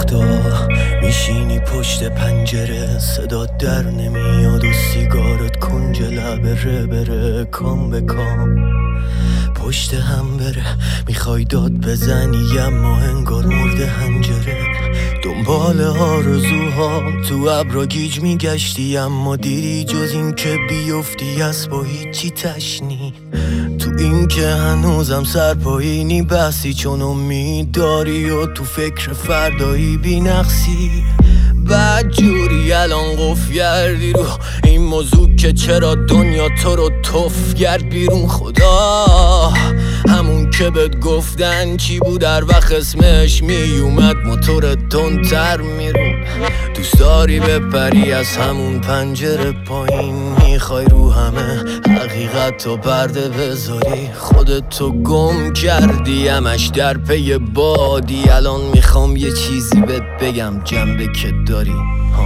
وقتا میشینی پشت پنجره، صدات در نمیاد و سیگارت کنج لبه بره کام به کام پشت هم بره. میخوای داد بزنی اما انگار مرده هنجره. دنبال آرزوها تو ابرا گیج میگشتی، اما دیدی جز این که بیفتی از با هیچی تشنی. تو این که هنوزم سرپایینی بحثی، چون امید داری و تو فکر فردایی بی نقصی. بعد جوری الان قف گردی رو این موضوع که چرا دنیا تو رو تف گرد بیرون. خدا همون که بهت گفتن چی بود در وقت اسمش میومد موتور تندتر میرون. دوست داری بپری از همون پنجره پایین، میخوای رو همه حقیقت و پرده بذاری. خودتو گم کردی همش در پی بادی. الان میخوام یه چیزی بهت بگم جنبه که داری.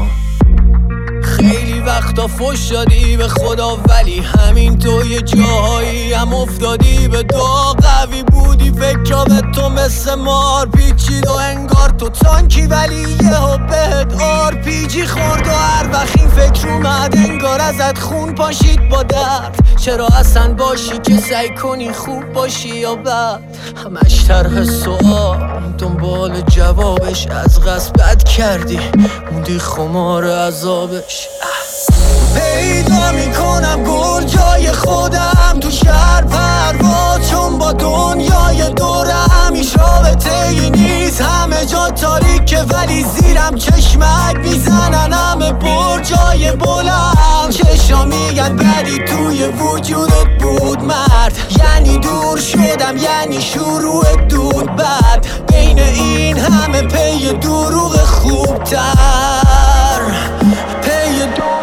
خیلی وقتا فوش دادی به خدا، ولی همین تو یه جاهایی هم افتادی به دعا. قوی بودی فکرها به تو مثل مار پیچید و انگار تو تانکی، ولی یهو بهت آرپیجی خورد و هر وقت این فکر اومد انگار ازت خون پاشید با درد. چرا اصلا باشی که سعی کنی خوب باشی یا بد؟ همش طرح سوال دنبال جوابش، از قصد بد کردی موندی خمار عذابش. پیدا میکنم گل جای خودم تو شهر پرواز، چون با دنیای دورم هیچ رابطه‌ای نیست. همه جا تاریکه ولی زیرم چشمک میزنن همه برجای بلند. چشا میگن بدی توی وجودت بود مرد، یعنی دور شدم یعنی شروع دود بعد. بین این همه پی دروغ خوبتر، پی دروغ.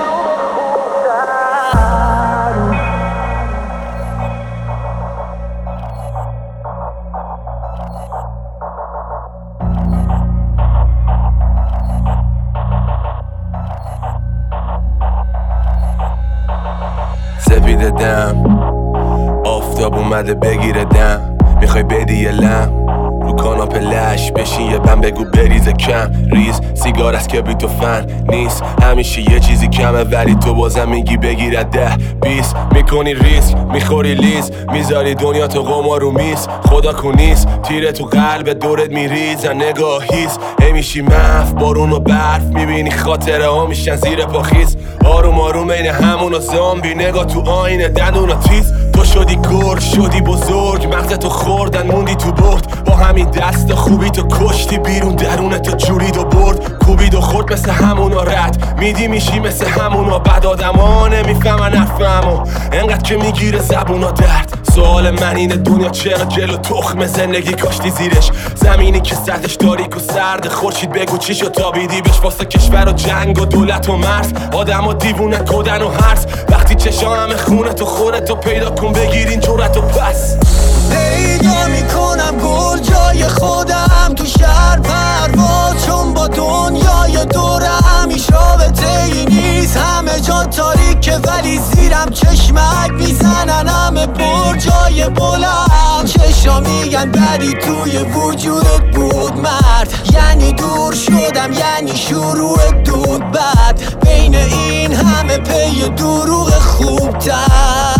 سپیده دم آفتاب اومده بگیره دم، میخوای بدی یه لم رو کاناپه لش بشین یه بم بگو بریزه کم ریز. سیگار از کبریت و فن نیست، همیشه یه چیزی کمه ولی تو بازم میگی بگیره 10-20. میکنی ریسک میخوری لیز، میذاری دنیا تو قمار رو میز. خدا کنیست تیره تو قلب دورت میریزن نگاهیست. میشی مف بارون و برف، میبینی خاطره ها میشن زیر پاخیز. آروم آروم بین همون و زامبی، نگاه تو آینه دندون و تیز. تو شدی گرگ شدی بزرگ، مغز تو خوردن موندی تو برد. با همین دست خوبی تو کشتی بیرون درون تو جورید و برد. کوبید و خورد مثل همونا رد میدی میشی مثل همونا. بد آدما نمیفهمن حرفمو انقدر که میگیره زبونا درد. سوال من اینه دنیا چرا جلو تخم زندگی کاشتی زیرش؟ زمینی که سطحش تاریک و سرد، خورشید بگو چی شد تابیدی بهش واسه کشور و جنگ و دولت و مرز. آدم و دیوونه کدن و هرس، وقتی چشا همه خونه تو خوره تو پیدا کن بگیرین جورت و پس. پیدا میکنم گل جای خودم تو شهر پرواز، چون با دنیای دورم هیچ رابطه‌ای نیست. همه جا تاریکه ولی زیرم چشمک میزنن همه برجای بلند. چشا میگن بدی توی وجودت بود مرد، یعنی دور شدم یعنی شروع دود بعد. بین این همه پی دروغ خوبتر.